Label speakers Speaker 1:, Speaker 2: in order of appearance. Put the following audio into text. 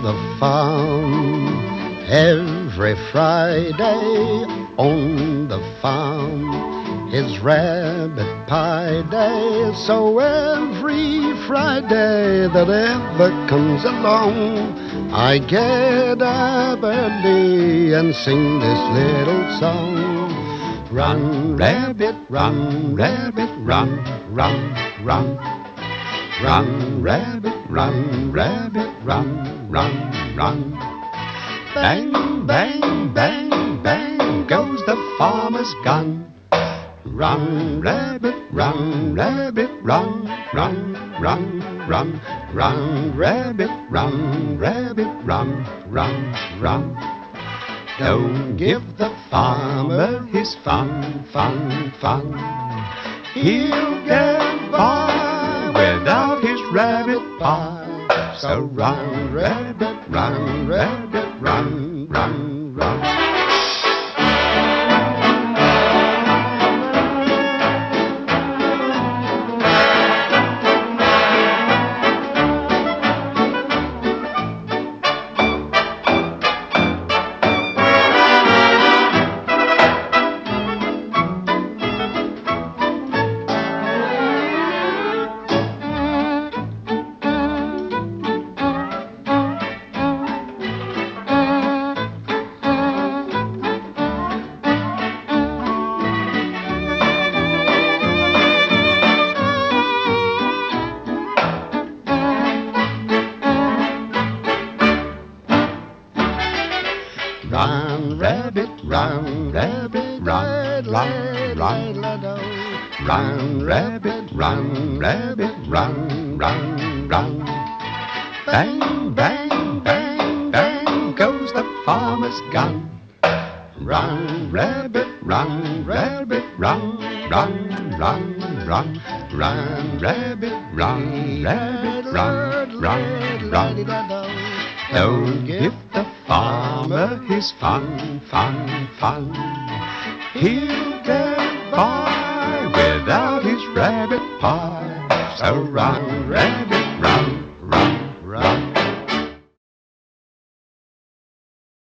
Speaker 1: the farm every Friday on the farm. His rabbit pie day, so every Friday that ever comes along, I get up early and sing this little song. Run, rabbit, run, rabbit, run, run, run. Run, rabbit, run, rabbit, run, run, run. Bang, bang, bang, bang goes the farmer's gun. Run, rabbit, run, rabbit, run, run, run, run. Run, rabbit, run, rabbit, run, run, run. Don't give the farmer his fun, fun, fun. He'll get by without his rabbit pie. So run, rabbit, run, rabbit, run, run, run. Run, rabbit, run, rabbit, run, run, run. Run, rabbit, run, rabbit, run, run, run. Bang, bang, bang, bang goes the farmer's gun. Run, rabbit, run, rabbit, run, run, run, run. Run, rabbit, run, rabbit, run, run, run. Don't give the farmer his fun, fun, fun. He'll get by without his rabbit pie. So run, rabbit, run.